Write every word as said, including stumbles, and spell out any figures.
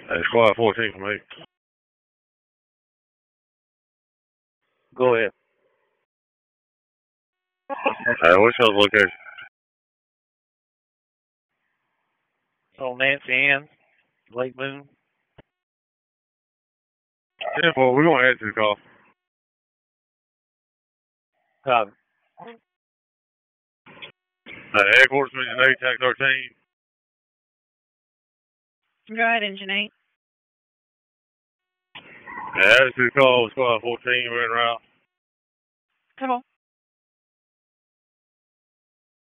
Hey, Squad fourteen for me. Go ahead. Hey, what's your location? Oh, Nancy Ann, Lake Moon. ten four, we're going to answer the call. Copy. Hey, headquarters, Engine eight, Tac thirteen. Go ahead, Engine eight. Hey, attitude call, Squad fourteen, we're en route. Come on.